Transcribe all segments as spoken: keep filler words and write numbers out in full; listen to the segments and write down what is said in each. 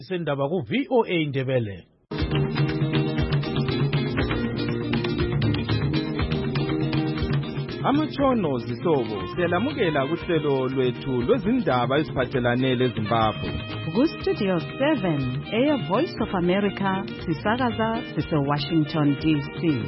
Sendaba ku V O A Ndebele. Amatshono zihlobo siyalamukela kuhlelo lwethu lwezindaba eziphathelane leZimbabwe. Ku Studio seven, Air Voice of America, sisakaza sise Washington D C.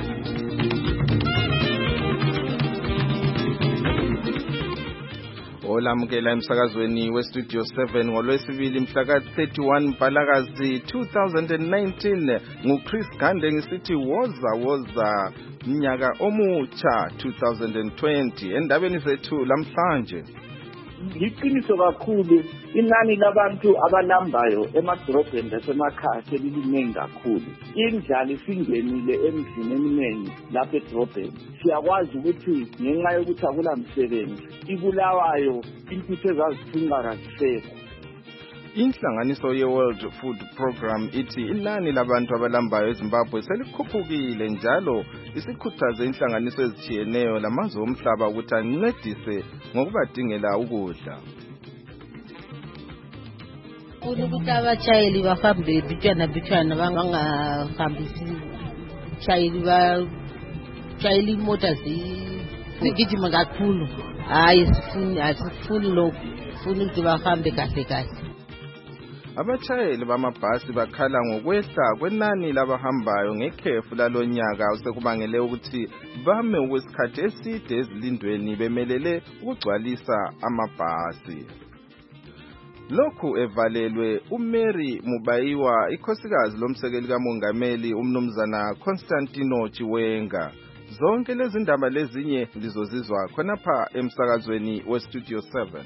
Olamukela emsakazweni we Studio seven ngolwesibili mhla ka thirty-one Mpalakazi two thousand nineteen nguChris Gande ngisithi woza woza mnyaka omutsha two thousand twenty endabeni zethu lamhlanje. Liqiniso kakhulu inani labantu abalambayo emadrobheni lasemakhaya seliningi kakhulu. Indlala isingenile emizini eminingi lapha edrobheni. Siyakwazi ukuthi ngenxa yokuthi akula msebenzi ibulawayo impilo ezazithunqa kazisekho. Inhlanganiso ye-World Food Program ithi inani labantu abalambayo eZimbabwe selikhuphukile njalo isikhuthaze inhlanganiso ezitshiyeneyo lamazwe omhlaba ukuthi ancedise ngokubadingela ukudla. Ukuthi abatshayeli bahambe bitshana bitshana bangahambisi tshayeli batshayeli imota zigijima kakhulu. Hayi sifuni asifuni lokho, sifuni ukuthi bahambe kahle kahle. Abatshayeli bamabhasi bakhala ngokwehla kwenani labahambayo ngekhefu lalonyaka osekubangele ukuthi bame ukwesikhathi eside ezilindweni bemelele ukugcwalisa amabhasi. Lokhu evalelwe uMary Mubayiwa ikhosikazi lomsekeli kamongameli umnumzana Constantino Chiwenga. Zonke lezi ndaba lezinye lizozizwa khonapha emsakazweni we Studio seven.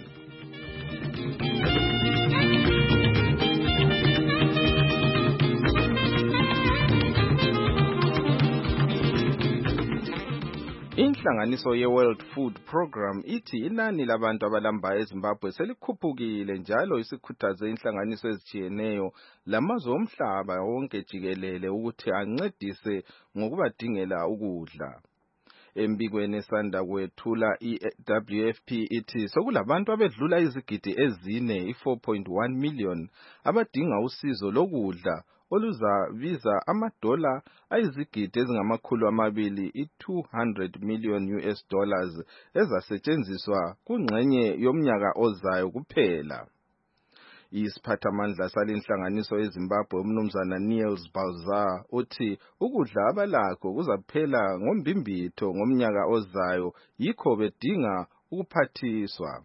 Inhlanganiso ye-World Food Program ithi inani labantu abalambayo eZimbabwe selikhuphukile njalo isikhuthaze inhlanganiso ezitshiyeneyo lamazwe omhlaba wonke jikelele ukuthi ancedise ngokubadingela ukudla. Embikweni esanda kwethula i-W F P ithi sokulabantu abedlula izigidi ezine i-four point one million abadinga usizo lokudla oluzabiza amadola ayizigidi ezingamakhulu amabili i-two hundred million U S dollars ezasetshenziswa kungxenye yomnyaka ozayo kuphela. Isiphathamandla salinhlanganiso eZimbabwe umnumzana Niels Balzar uthi ukudla abalakho kuzaphela ngombimbitho ngomnyaka ozayo yikho bedinga ukuphathiswa.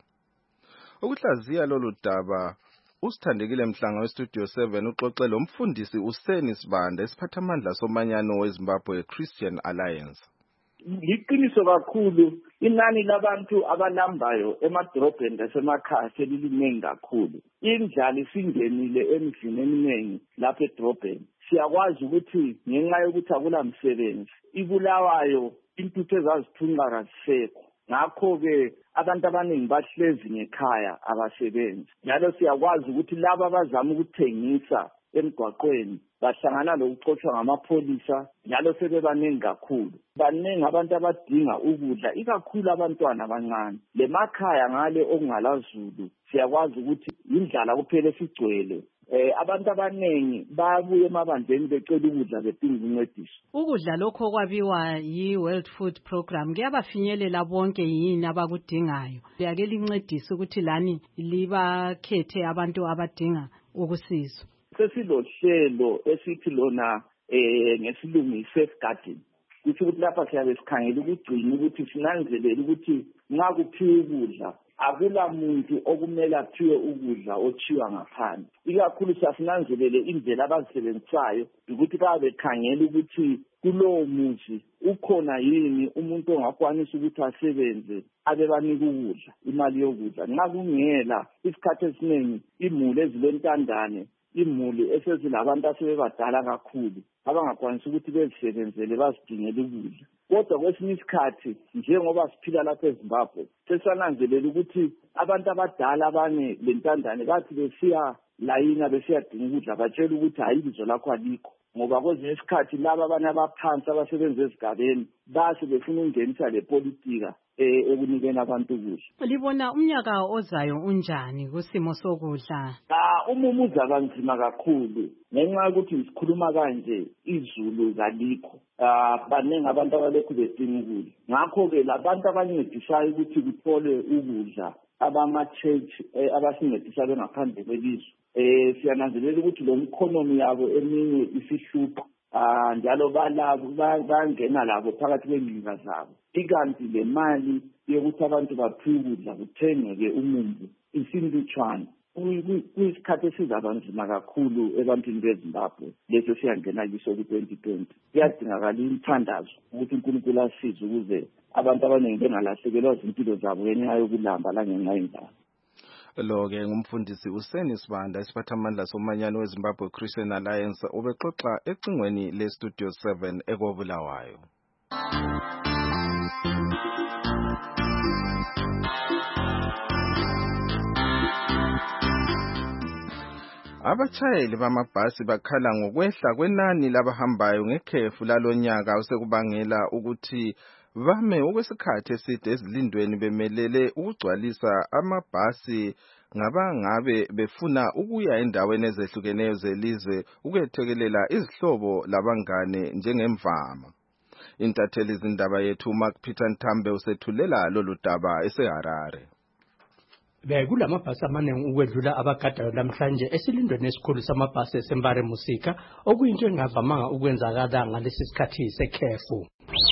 Ukuhlaziya lolu daba usithandekile Mhlanga weStudio seven uxoxe lo mfundisi uSeni Sibanda esiphathamandla somanyano weZimbabwe Christian Alliance. Liqiniso kakhulu inani labantu abalambayo emadrobheni lasemakhaya seliningi kakhulu. Indlala isingenile emizini eminingi lapha edrobheni. Siyakwazi ukuthi ngenxa yokuthi akula msebenzi ibulawayo impilo ezazithunqa kazisekho. Ngakho-ke abantu abaningi bahlezi ngekhaya abasebenzi. Njalo siyakwazi ukuthi laba abazama ukuthengisa emgwaqweni bahlangana lokuxotshwa ngamapholisa njalo sebebaningi kakhulu. Baningi abantu abadinga ukudla ikakhulu abantwana abancane. Lemakhaya ngale okungalazulu siyakwazi ukuthi indlala kuphela sigcwele. Eh abantu abaningi babuye emabandleni becela ukudla bedinga uncediso. Ukudla lokho kwabiwa yi-World Food Program kuyabafinyelela bonke yini abakudingayo. Yake lincedise ukuthi lani libakhethe abantu abadinga ukusizwa. Sesilohlelo esithi lona eh ngesilungu i-safeguarding. Kuthi ukuthi lapha siyabe sikhangela ukugcina ukuthi sinanzelele ukuthi nxa kuphiwa ukudla akula muntu okumele aphiwe ukudla ochiwa ngaphandle. Ikakhulu sasinanzelele indlela abazisebenzisayo ukuthi babe bekhangela ukuthi kulowo muzi ukhona yini umuntu ongakwanisa ukuthi asebenze abe banika ukudla imali yokudla. Nxa kungela isikhathi esiningi imuli ezilentandane imuli esezilabantu asebebadala kakhulu abangakwanisa ukuthi bezisebenzele bazidingele ukudla. Kodwa kwesinye isikhathi njengoba siphila lapha eZimbabwe sesananzelela ukuthi abantu abadala abanye lentandane bathi besiya layina besiyadinga ukudla batshela ukuthi hayi ibizo lakho alikho ngoba kwesinye isikhathi laba abanye abaphansi abasebenza ezigabeni base befuna ukungenisa le politika eh ekunikeni abantu ukudla. Libona umnyaka ozayo unjani kusimo sokudla? Ah umumuza kanzima kakhulu ngenxa yokuthi sikhuluma kanje izulu kalikho. Ah baningi abantu abalekhu bedinga ukudla. Ngakho ke labantu abancedisayo ukuthi kuthole ukudla abama-church abasincedisa bengaphandle kwelizwe. Eh siyananzelela ukuthi lo economy yabo eminye isihlupha. Ah njalo balabo bangena labo phakathi kwengcinga zabo. Ikanti le mali yokuthi abantu baphiwe ukudla kuthengeke umumbu isilutshwana. Kuyisikhathi esizabanzima kakhulu ebantwini beZimbabwe leso siyangena kiso ku-twenty twenty. Kuyadingakala imthandazo ukuthi uNkulunkulu asize ukuze abantu abaningi bengalahlekelwa izimpilo zabo ngenxa yokulamba la ngenxa yendaba. Lo-ke ngumfundisi uSeni Sibanda isiphathamandla somanyano weZimbabwe Christian Alliance ubexoxa ecingweni le-Studio seven ekobulawayo. Abatshayeli bamabhasi bakhala ngokwehla kwenani labahambayo ngekhefu lalonyaka osekubangela ukuthi bame okwesikhathi eside ezilindweni bemelele ukugcwalisa amabhasi ngabangabe befuna ukuya endaweni ezehlukeneyo zelizwe ukuyethekelela izihlobo labangane njengemvama. Intatheli izindaba yethu Mark Peter Ntambe usethulela lolu daba eseHarare. Bekulamabhasi amaningi ukwedlula abagadayo namhlanje esilindweni esikhulu samabhasi eSembare Musika okuyinto engavamanga ukwenzakala ngalesi sikhathi sekhefu.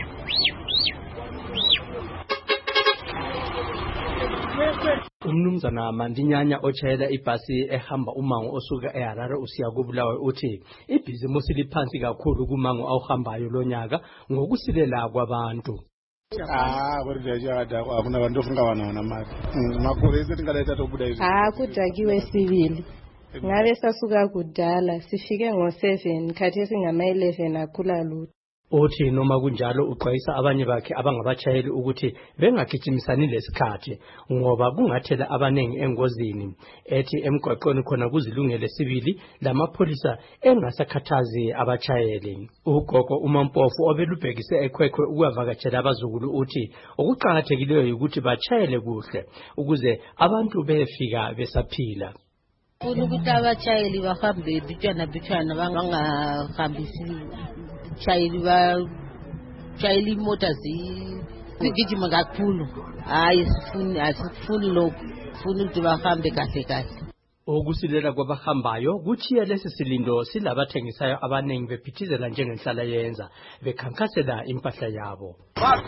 Umnumzana Mandinyanya otshayela ibhasi ehamba umango osuka eHarare usiya kuBulawayo uthi ibhizimusi liphansi kakhulu kumango awuhambayo lonyaka ngokusilela kwabantu. Ah, kodwa akuna abantu ofunga wana wana mali. Makuru ese tingaletha tobuda izo. Ah, kudakiwe sibili. Ngabe sasuka kudala sifike ngo seven khathesi ngama eleven akhula lutho. Uthi noma kunjalo uxwayisa abanye bakhe abangabachayeli ukuthi bengagijimisani lesikhathi ngoba kungathela abanengi engozini. Ethi emgwaqweni khona kuzilungele sibili lamapholisa engasakhathazi abachayeli. Ugogo uMampofu obelubhekise ekhwekhwe ukuvakatshela abazukulu uthi okuqhakathekileyo ukuthi bachayele kuhle ukuze abantu befika besaphila. Ukuthi abachayeli bahambe bitshana bitshana bangahambisi chayeli ba chayeli imoto zigijima kakhulu. Hayi sifuni asifuni lokho funa ukuthi bahambe kahle kahle. Okusilela kwabahambayo kuthiye lesi silindo silabathengisayo abanengi bephithizela njengenhlala yenza bekhankasela impahla yabo.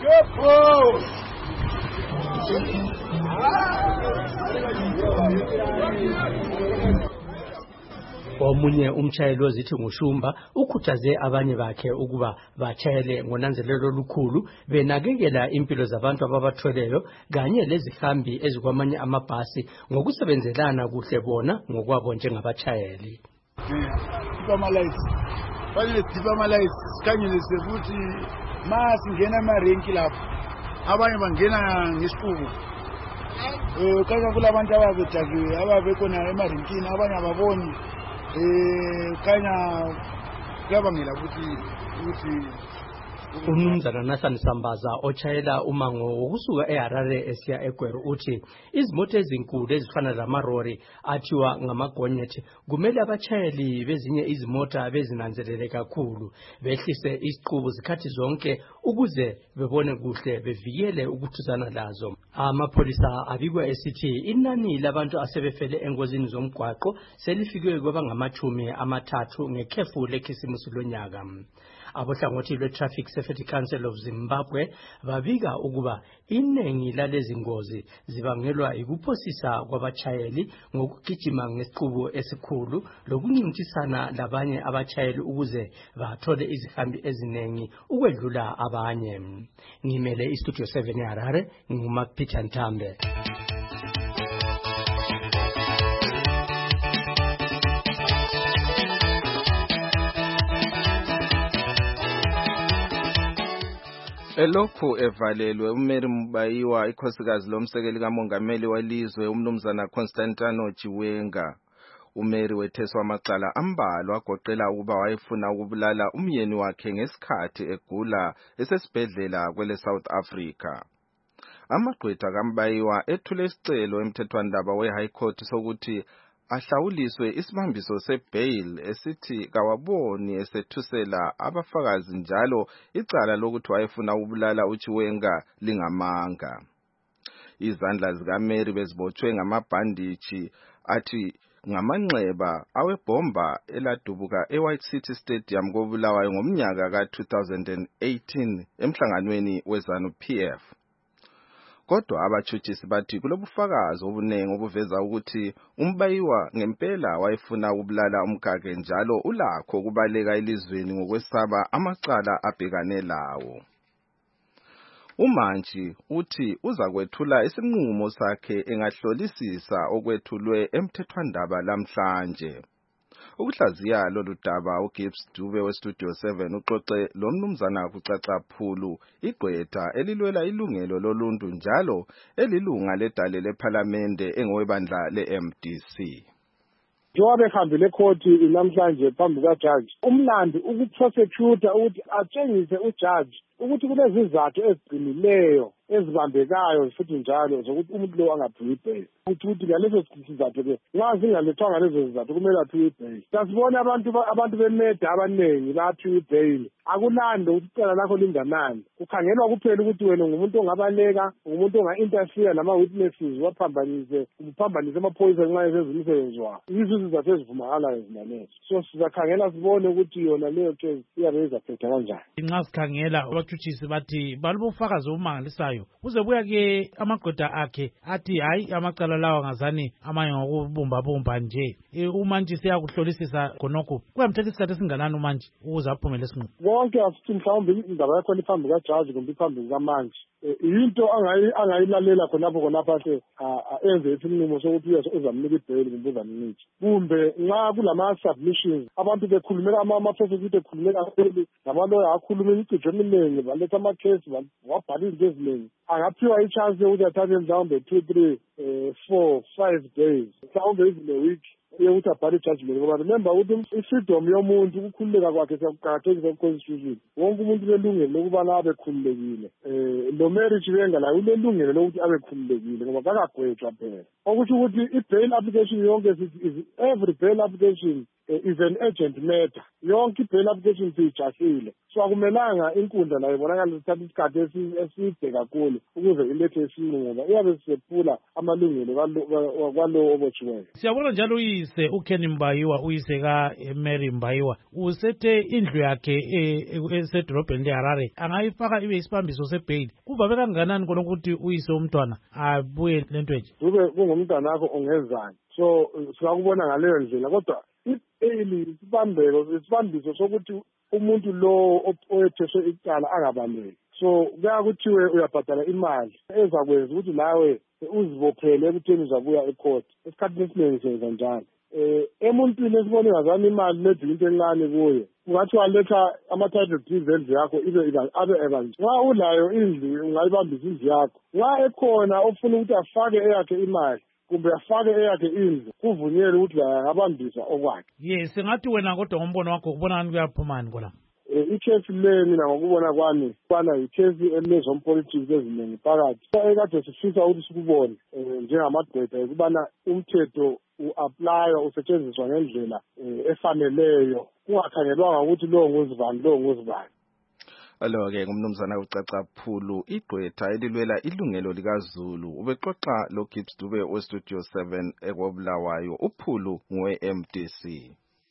Omunye umchayeli ozithi nguShumba ukhuthaze abanye bakhe ukuba bachayele ngonanzelelo olukhulu benakekela impilo zabantu ababathweleyo kanye lezihambi ezikwamanye amabhasi ngokusebenzelana kuhle bona ngokwabo njengabachayeli. Dipamalize fanele dipamalize sikhanyelise ukuthi masi ngena amarenki lapho abanye bangena ngesiqubu. Eh kaya kulabantu ababedakiwe ababekhona emarenkini abanye ababoni. Eh kanya kuyabangela ukuthi ukuthi Umnumzana Nathan Sambaza ochayela umango wokusuka eHarare esiya eGweru uthi izimoto ezinkulu ezifana lamarori athiwa ngamagonyethi kumele abachayeli bezinye izimota bezinanzelele kakhulu behlise isiqubu zikhathi zonke ukuze bebone kuhle bevikele ukuthuzana lazo. Amapholisa abikwa esithi inani labantu asebefele engozini zomgwaqo selifike kwabangamachumi amathathu ngekhefu lekhisimusi lonyaka. Abohlangothi lwe-Traffic Safety Council of Zimbabwe babika ukuba inengi lalezi ngozi zibangelwa ikuphosisa kwabachayeli ngokugijima ngesiqubu esikhulu lokuncintisana labanye abachayeli ukuze bathole izihambi ezinengi ukwedlula abanye. Ngimele iStudio seven eHarare nguMark Peter Ntambe. Elokhu evalelwe uMary Mubayiwa ikhosikazi lomsekeli kamongameli welizwe umnumzana Constantino Chiwenga. uMary wetheswa amacala ambalwa agoqela ukuba wayefuna ukubulala umyeni wakhe ngesikhathi egula esesibhedlela kwele South Africa. amagqwetha kaMbayiwa ethule isicelo emthethwandaba we-High Court sokuthi ahlawuliswe isibambiso sebail esithi kawaboni esethusela abafakazi njalo icala lokuthi wayefuna ukubulala uChiwenga lingamanga. Izandla zikaMary bezibotshwe ngamabhandishi athi ngamanxeba awebhomba eladubuka eWhite City Stadium koBulawayo ngomnyaka ka two thousand eighteen emhlanganweni weZanu P F. Kodwa abatshutshisi bathi kulobufakazi obunengi obuveza ukuthi uMbayiwa ngempela wayefuna ukubulala umkakhe njalo ulakho kubaleka elizweni ngokwesaba amacala abhekane lawo. uMantshi uthi uzakwethula isinqumo sakhe engahlolisisa okwethulwe emthethwandaba lamhlanje. Ukuhlaziya lolu daba uGibbs Dube weStudio seven uxoxe lo mnumzana kucaca phulu igqwetha elilwela ilungelo loluntu njalo elilunga ledale leParliamente engowebandla leM D C. Njengoba behambile ekhoti namhlanje phambi kajaji, umlandi ukuprosecute ukuthi atshengise ujaji ukuthi kunezizathu eziqinileyo ezibambekayo futhi njalo zokuthi umuntu lo angaphiwa ibail. Ukuthi ukuthi ngalezo sizathu ke nxa zingalethwanga lezo zizathu kumele aphiwe ibail. Sasibona abantu abantu bemeda abanengi baphiwa ibail. Akulando ukuthi icala lakho linganani. Kukhangelwa kuphela ukuthi wena ngumuntu ongabaleka, ngumuntu onga-interfere nama-witnesses waphambanise, uphambanise amaphoyisa nxa esenza umsebenzi wawo. Yizo izizathu ezivumakalayo zinalezo. So sizakhangela sibone ukuthi yona leyo case iyabe izaphetha kanjani. Nxa sikhangela abatshutshisi bathi balubufakazi obumangalisayo uze buya ke amagqwetha akhe athi hayi amacala lawa ngazani amanye ngokubumba bumba nje. uMantshi siyakuhlolisisa khonokho kuyamthatha isikhathi esinganani uMantshi ukuze aphumele isinqumo. Konke asithi mhlawumbe indaba yakho iphambi kajaji kumbe iphambi kukaMantshi into angayilalela khonapho khonapho ahle enze isinqumo sokuthi uzamnika ibail kumbe uzamnika kumbe nxa kulama-submissions abantu bekhulumela ama-prosecutor ekhulumela kakhulu namaloya akhuluma imicijo eminingi baletha amakhesi wabhala izinto eziningi angaphiwa ichance yokuthi athathe mhlawumbe two three four five days mhlawumbe even a week yokuthi abhale ijudgment ngoba remember ukuthi ifreedom yomuntu ukukhululeka kwakhe kuqakathekisa ku-constitution. Wonke umuntu ulelungelo lokubana abe khululekile. Lo Mary Chiwenga laye ulelungelo lokuthi abe khululekile ngoba kakagwetshwa phela. Okusho ukuthi i-bail application yonke every bail application is an urgent matter. Yonke i-bail application siyijahile. So akumelanga inkundla nayo ibonakala ithatha isikhathi eside kakhulu ukuze ilethe isinqumo ngoba iyabe sisephula amalungelo kwalowo obotshiweyo. Siyabona njalo uyise uKen Mbayiwa uyise kaMary Mbayiwa usethe indlu yakhe esedolobheni leHarare angayifaka ibe isibambiso sebail. Kuvabe kanganani khona ukuthi uyise umntwana abuye lentwenje? Kube kungumntwana wakho ongezani. So sikakubona ngaleyo ndlela kodwa ibail isibambeko isibambiso sokuthi umuntu lo oyetheswe icala angabaleki. So kuya kuthiwe uyabhadala imali ezakwenza ukuthi nawe uzibophele ekutheni uzabuya ecourt. Esikhathini esiningi senza njalo. Eh emuntwini esibone ngazana imali ledinto into encane kuye ungathi waletha ama-title deeds endlu yakho ibe abe ebanje. Nxa ulayo indlu ungayibambisa indlu yakho. Nxa ekhona ofuna ukuthi afake eyakhe imali kumbe afake eyakhe indlu kuvunyelwe ukuthi angabambisa okwakhe. Yes, sengathi wena kodwa ngombono wakho kubona ngani kuyaphumani kona? Ikhesi le mina ngokubona kwami kwana ikhesi elezompolitics eziningi phakathi. Ekade sifisa ukuthi sikubone njengamagqwetha ukubana umthetho u-applywa usetshenziswa ngendlela efaneleyo kungakhangelwanga ukuthi lo nguzibani lo nguzibani. Alo-ke ngumnumzana ucaca phulu igqwetha elilwela ilungelo likaZulu ubexoxa lo Gibbs Dube weStudio seven ekobulawayo uphulu ngowe-M D C.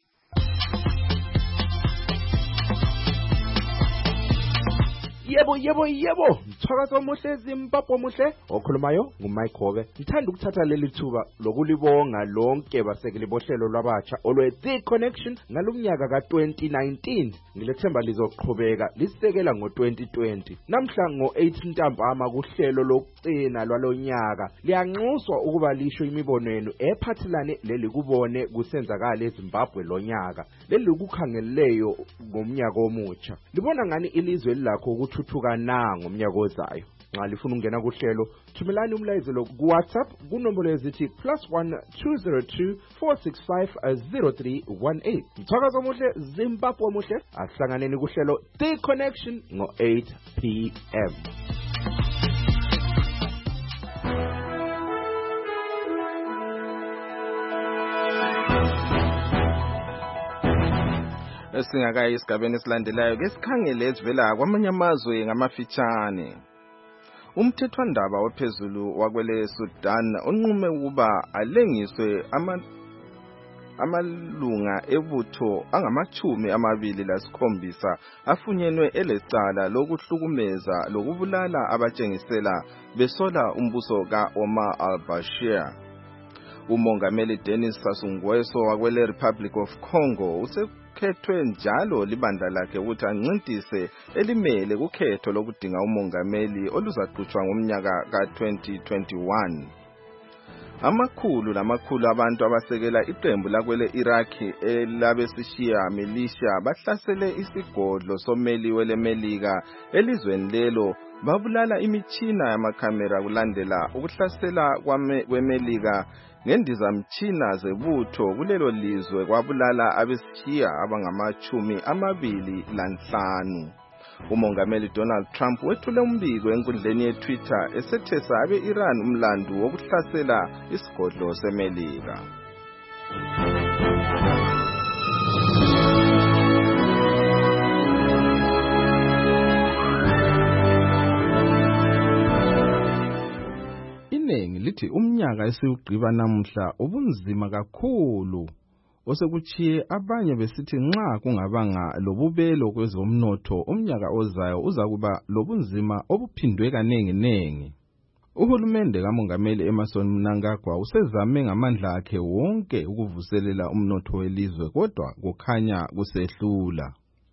Yebo yebo yebo mthakazo omuhle Zimbabwe omuhle okhulumayo nguMike Hobe. Ngithanda ukuthatha leli thuba lokulibonga lonke basekeli bohlelo lwabatsha olwe The Connection ngalomnyaka ka twenty nineteen. Ngilethemba lizoqhubeka lisekela ngo twenty twenty. Namhla ngo eight Ntambama kuhlelo lokugcina lwalonyaka liyanxuswa ukuba lisho imibono yenu ephathelane leli kubone kusenzakala eZimbabwe lonyaka. Leli ukukhangeleleyo ngomnyaka omutsha. Libona ngani ilizwe lakho ukuthi thuthuka na ngomnyaka ozayo. Nxa lifuna ungena kuhlelo thumelani umlayezelo ku WhatsApp kunombolo ezithi plus one two zero two four six five zero three one eight. Mthakazo omuhle Zimbabwe omuhle asihlanganeni kuhlelo The Connection ngo eight p m Singakayi esigabeni esilandelayo ke sikhangele ezivela kwamanye amazwe ngamafitshane. Umthethwandaba ophezulu wakwele Sudan unqume ukuba alengiswe ama amalunga ebutho angamachumi amabili lasikhombisa afunyenwe elecala lokuhlukumeza lokubulala abatshengisela besola umbuso ka-Omar al-Bashir. Umongameli Denis Sassou Nguesso wakwele Republic of Congo usekhethwe njalo libandla lakhe ukuthi ancintise elimele kukhetho lokudinga umongameli oluzaqhutshwa ngomnyaka ka twenty twenty-one. Amakhulu lamakhulu abantu abasekela iqembu lakwele Iraq elabesishiya militia bahlasele isigodlo someli welemelika elizweni lelo babulala imitshina yamakhamera kulandela ukuhlasela kwemelika ngendizamtshina zebutho kulelo lizwe kwabulala abesishiya abangamachumi amabili lanhlanu. Umongameli Donald Trump wethule umbiko enkundleni yeTwitter esethesa abe-Iran umlandu wokuhlasela isigodlo semelika. Iningi lithi umnyaka esiwugqiba namuhla ubunzima kakhulu osekuchiye abanye besithi nxa kungabanga lobubelo kwezomnotho umnyaka ozayo uzakuba lobunzima obuphindwe kanengi nengi. Uhulumende kamongameli Emmerson Mnangagwa usezame ngamandla akhe wonke ukuvuselela umnotho welizwe kodwa kukhanya kusehlula.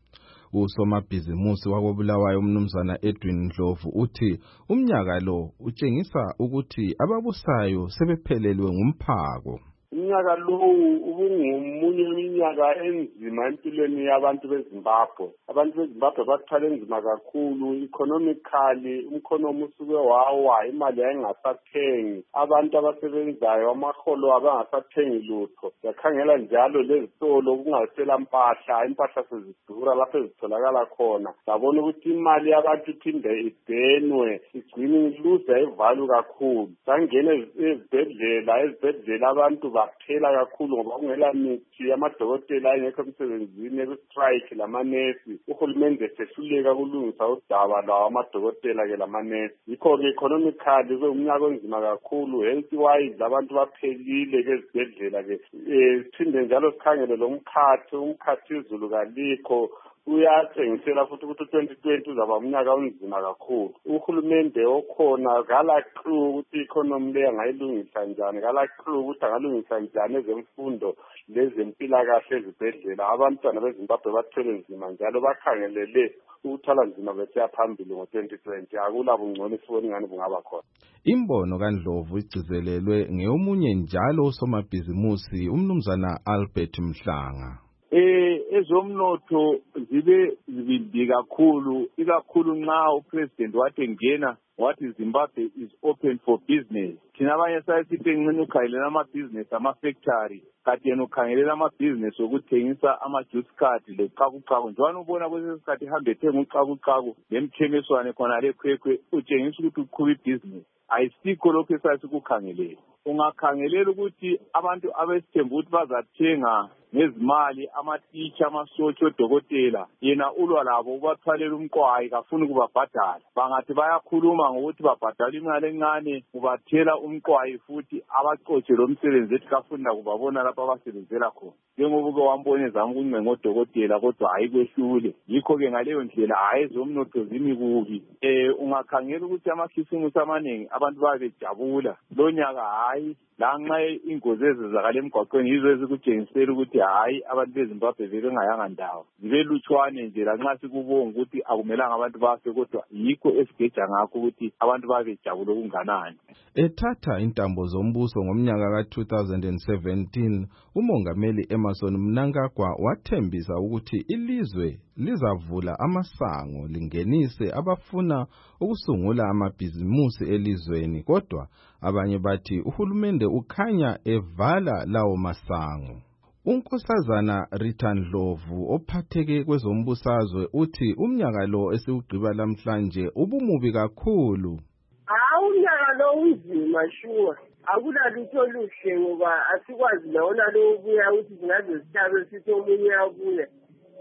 Usomabhizimusi wakobulawayo umnumzana Edwin Ndlovu uthi umnyaka lo utshengisa ukuthi ababusayo sebephelelwe ngumphako. Umnyaka lowu ubungomunye iminyaka enzima empilweni yabantu beZimbabwe. Abantu beZimbabwe bathwala enzima kakhulu economically, umkhonomi usuke wawa, imali yayingasathengi, abantu abasebenzayo amaholo abangasathengi lutho. Yakhangela njalo lezitolo kungasela mpahla, impahla sezidura lapho ezitholakala khona. Sabona ukuthi imali yabantu iphinde idenwe, igcine iluza ivalue kakhulu. Sangena ezibhedlela, ezibhedlela abantu baphela kakhulu ngoba kungela mithi, amadokotela ayengekho emsebenzini, ekustrike lamanesi. Uhulumende sehluleka kulungisa udaba lawo amadokotela ke lamanesi. Yikho ke economically umnyaka onzima kakhulu, health wise abantu baphelile ke ezibhedlela ke. Eh sithinde njalo sikhangele lo mkhathi, umkhathi izulu kalikho. Uyatshengisela futhi ukuthi twenty twenty uzaba umnyaka onzima kakhulu. Uhulumende okhona kala clue ukuthi economy le angayilungisa njani, kala clue ukuthi angalungisa njani ezemfundo lezempilakahle ezibhedlela. Abantwana beZimbabwe bathwele nzima njalo bakhangelele ukuthala nzima besiya phambili ngo twenty twenty. Akula bungcono sibona ngani bungaba khona. Imbono kaNdlovu igcizelelwe ngeomunye njalo usomabhizimusi umnumzana Albert Mhlanga. Eh ezomnotho zibe zibindi kakhulu, ikakhulu nxa upresident wathi ngena wathi Zimbabwe is open for business. Thina abanye sayisithi ngene ukhangelela ama-business ama-factory, kati yena ukhangelela ama-business okuthengisa ama-juice card leqhakuqhaku. Njalo ubona kwesinye isikhathi ihambe ethenga uqhakuqhaku lemthemeswane khona lekhwekhwe, utshengisa ukuthi uqhuba ibhizinesi. Ayisikho lokho esasikukhangelela. Ungakhangelela ukuthi abantu abesithemba ukuthi bazathenga ngezimali amatitsha amasotsho odokotela, yena ulwa labo ubathwalela umqwayi kafuni kubabhadala. Bangathi bayakhuluma ngokuthi babhadala imali encane ubathela umqwayi futhi abacotshe lo msebenzi ethi kafuni kubabona lapha abasebenzela khona. Njengoba ke wambone zama ukuncenga ngodokotela kodwa ayikwehlule. Yikho ke ngaleyo ndlela hayi ezomnotho zimi kubi. Eh ungakhangela ukuthi amakhisimusi amaningi abantu babejabula lo nyaka hayi lanxa ingozi ezizakala emgwaqweni yizo ezikutshengisela ukuthi hayi abantu beZimbabwe bebengayanga ndawo. Zibe lutshwane nje lanxa sikubonga ukuthi akumelanga abantu bafe kodwa yikho esigeja ngakho ukuthi abantu babejabula okunganani. Ethatha intambo zombuso ngomnyaka ka two thousand seventeen, umongameli Emmerson Mnangagwa wathembisa ukuthi ilizwe lizavula amasango lingenise abafuna ukusungula amabhizimusi elizweni, kodwa abanye bathi uhulumende ukhanya evala lawo masango. Unkosazana Rita Ndlovu ophatheke kwezombusazwe uthi umnyaka lo esiwugqiba lamhlanje ubumubi kakhulu. Hawu umnyaka lo unzima sure. Akula lutho luhle ngoba asikwazi lona lo ubuya ukuthi singaze sithabe sithi omunye uyabuya.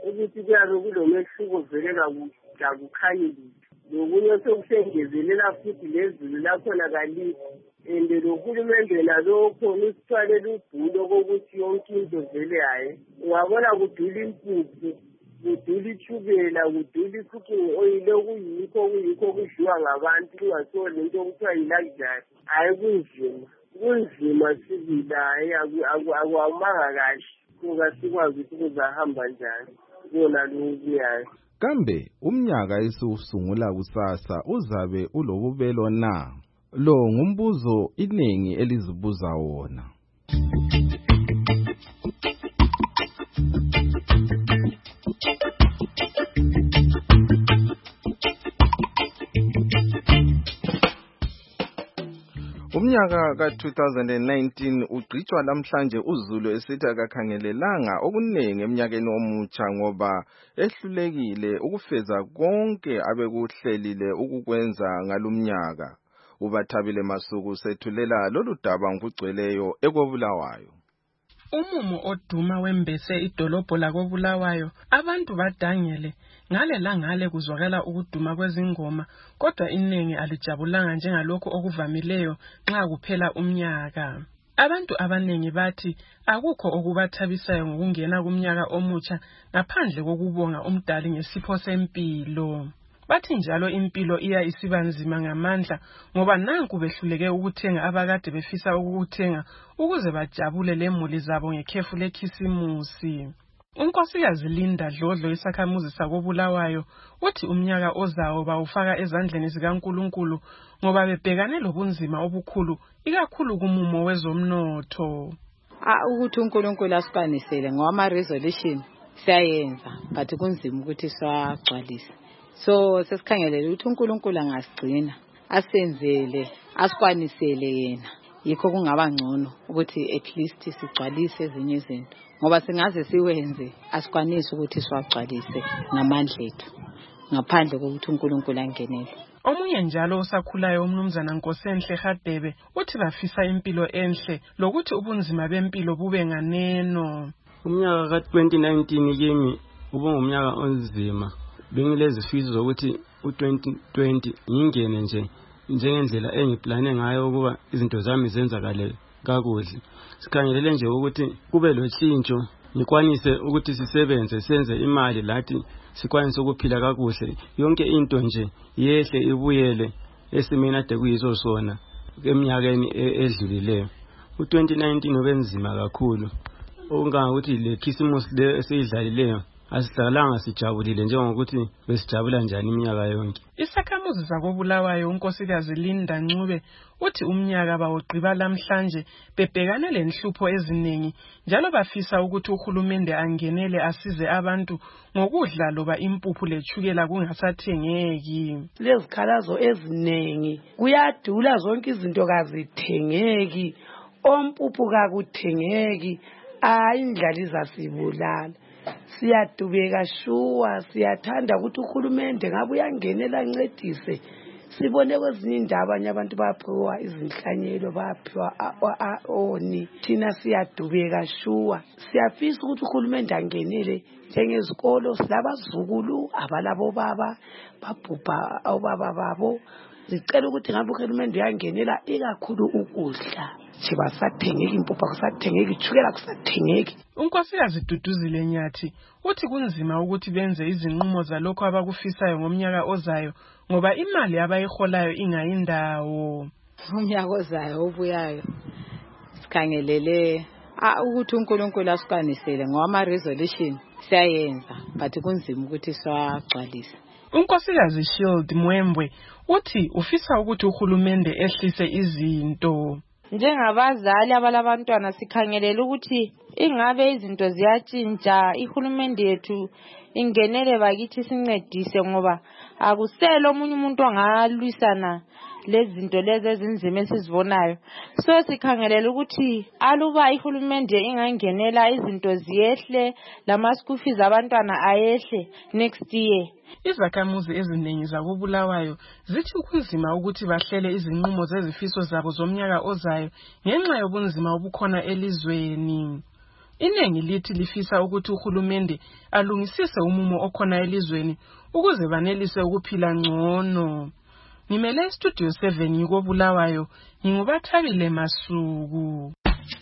ukuthi kuyabe kulomehluko vele kakukhanye lokunye sekusengezelela futhi lezulu lakhona kalikho. And lohulumende nalokho usithwalele ubhulo kokuthi yonke into vele hayi ungabona kudula impuphu kudula itshukela kudula i-cooking oil okuyikho okuyikho kudliwa ngabantu kungathiwa lento okuthiwa yi-luxury hayi kunzima kunzima sibili hayi akwamanga kahle kuka sikwazi ukuthi kuzahamba njani kona lokuyayo. Kambe umnyaka esiwusungula kusasa uzabe ulobubelo na? Lo ngumbuzo iningi elizibuza wona. Umnyaka ka two thousand nineteen ugcitshwa namhlanje uZulu esithi akakhangelelanga okuningi eminyakeni omutsha ngoba ehlulekile ukufeza konke abekuhlelile ukukwenza ngalumnyaka. Ubathabile Masuku sethulela lolu daba ngokugcweleyo ekobulawayo. Umumo oduma wembese idolobho lakobulawayo abantu badangele ngale langale kuzwakala ukuduma kwezingoma kodwa iningi alijabulanga njengalokho okuvamileyo nxa kuphela umnyaka. Abantu abanengi bathi akukho okubathabisayo ngokungena kumnyaka omutsha ngaphandle kokubonga umdali ngesipho sempilo. Bathi njalo impilo iya isibanzima ngamandla ngoba nanku behluleke ukuthenga abakade befisa ukuthenga ukuze bajabule lemuli zabo ngekhefu lekhisimusi. Unkosikazi Linda Dlodlo isakhamuzi sakobulawayo uthi umnyaka ozawo bawufaka ezandleni zikaNkulunkulu ngoba bebhekane lobunzima obukhulu ikakhulu kumumo wezomnotho. Ah ukuthi uNkulunkulu asipanisele ngoma resolution siyayenza but kunzima ukuthi siwagcwalise. So sesikhangelele ukuthi uNkulunkulu angasigcina asenzele asikwanisele yena yikho kungaba ngcono ukuthi at least sigcwalise ezinye izinto ngoba singaze siwenze asikwanisi ukuthi siwagcwalise ngamandla ethu ngaphandle kokuthi uNkulunkulu angenele. Omunye njalo osakhulayo umnumzana Nkosenhle Hadebe uthi bafisa impilo enhle lokuthi ubunzima bempilo bube nganeno. Umnyaka ka twenty nineteen kimi ubungumnyaka onzima. Bengilezi fizo zokuthi u twenty twenty ngingene nje njengendlela engiplane ngayo ukuba izinto zami zenzakale kakuhle. Sikhangelele nje ukuthi kube lotshintsho ngikwanise ukuthi sisebenze senze imali lathi sikwanise ukuphila kakuhle yonke into nje yehle ibuyele esimeni ade kuyizo sona eminyakeni edlulileyo. U twenty nineteen ubenzima kakhulu ongakuthi le Christmas le esiyidlalileyo asihlalanga sijabulile njengokuthi besijabula njani iminyaka yonke. Isakhamuzi sakobulawayo unkosikazi Linda Ncube uthi umnyaka bawugqiba namhlanje bebhekane lenhlupho eziningi njalo bafisa ukuthi uhulumende angenele asize abantu ngokudla loba impuphu lechukela kungasathengeki. Lezikhalazo eziningi kuyadula zonke izinto kazithengeki ompuphu kakuthengeki ayindlaliza sibulala. Siyadubeka shuwa siyathanda ukuthi uhulumende ngabe uyangenela ancedise sibone kwezinye indaba abanye abantu baphiwa izinhlanyelo baphiwa oni thina siyadubeka shuwa siyafisa ukuthi uhulumende angenele njengezikolo silabazukulu abalabo baba babhubha obaba babo sicela ukuthi ngabe uhulumende uyangenela ikakhulu ukudla chiba sathengeki impuphu kusathengeki ichukela kusathengeki. Unkosikazi Duduzile Nyathi uthi kunzima ukuthi benze izinqumo zalokho abakufisayo ngomnyaka ozayo ngoba imali abayiholayo ingayindawo. Umnyaka ozayo obuyayo sikhangelele ah ukuthi uNkulunkulu asikwanisele ngoma resolution siyayenza but kunzima ukuthi siwagcwalise. Unkosikazi Shield Mwembwe uthi ufisa ukuthi uhulumende ehlise izinto. Njengabazali abalabantwana sikhangelela ukuthi ingabe izinto ziyatshintsha ihulumende yethu ingenele bakithi sincedise ngoba akuselo omunye umuntu ongalwisana lezinto lezi ezinzima esizibonayo. So sikhangelela ukuthi aluba ihulumende ingangenela izinto ziyehle lama school fees abantwana ayehle next year. Izakhamuzi eziningi zakobulawayo zithi kunzima ukuthi bahlele izinqumo zezifiso zabo zomnyaka ozayo ngenxa yobunzima obukhona elizweni. Iningi lithi lifisa ukuthi uhulumende alungisise umumo okhona elizweni ukuze banelise ukuphila ngcono. Ngimele Studio seven yiko Bulawayo, ngingubathabile Masuku.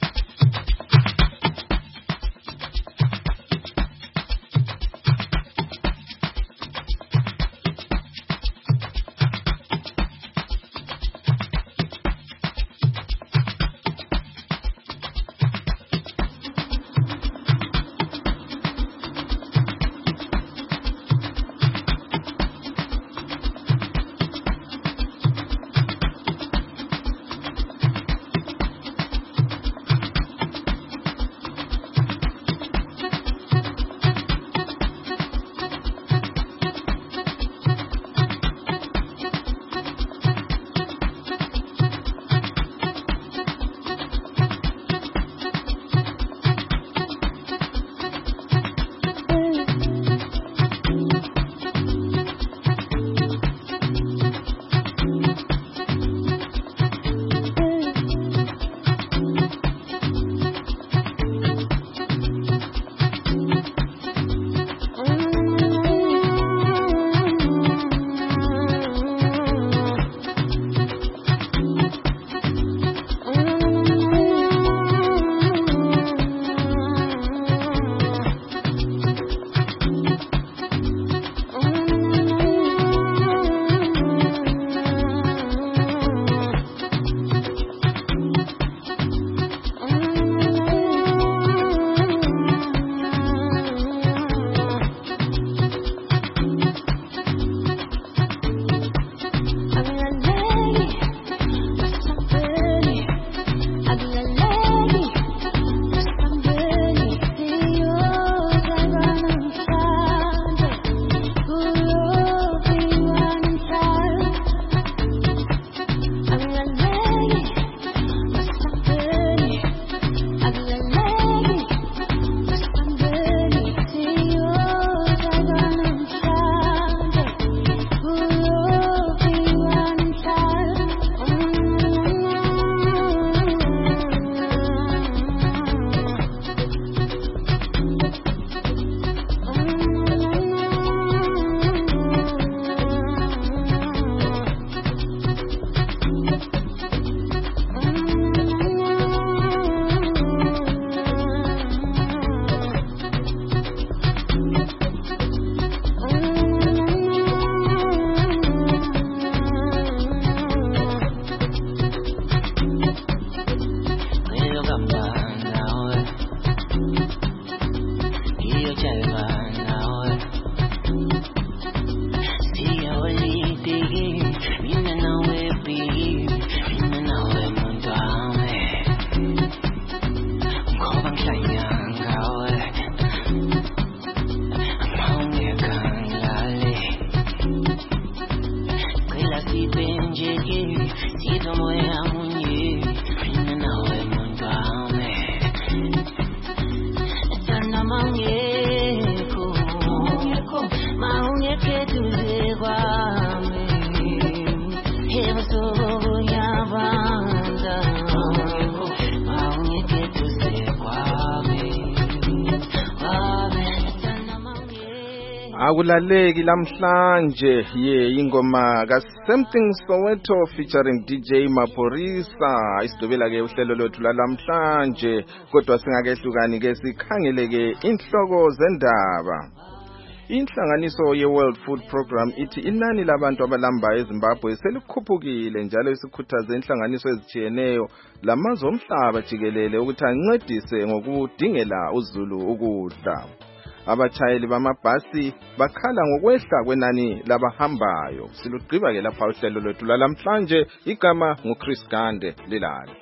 Akulaleki lamhlanje ye ingoma ka Something Soweto featuring D J Maphorisa isidobela ke uhlelo lwethu lamhlanje kodwa singakehlukani ke sikhangeleke inhloko zendaba. Inhlanganiso ye World Food Program ithi inani labantu abalamba eZimbabwe selikhuphukile njalo isikhuthaze inhlanganiso ezijiyeneyo lamazwe omhlaba jikelele ukuthi ancedise ngokudingela uZulu ukudla. Abatshayeli bamabhasi bakhala ngokwehla kwenani labahambayo. Silugqiba ke lapha uhlelo lwethu lamhlanje, igama nguChris Gande lilali.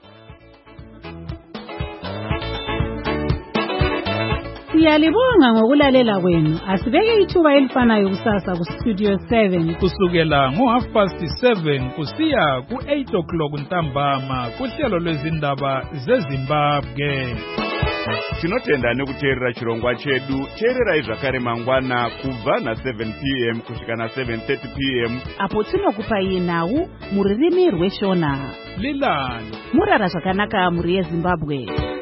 Siyalibonga ngokulalela kwenu. Asibeke ithuba elifanayo kusasa ku Studio seven kusukela ngo half past seven kusiya ku eight o'clock ntambama kuhlelo lwezindaba zeZimbabwe. Tinotenda nekuteerera chirongwa chedu. Teerera zvakare mangwana kubva na seven p m kusvika na seven thirty p m apo tinokupa nhau muririmi rweshona. Lilani murara zvakanaka muri yeZimbabwe.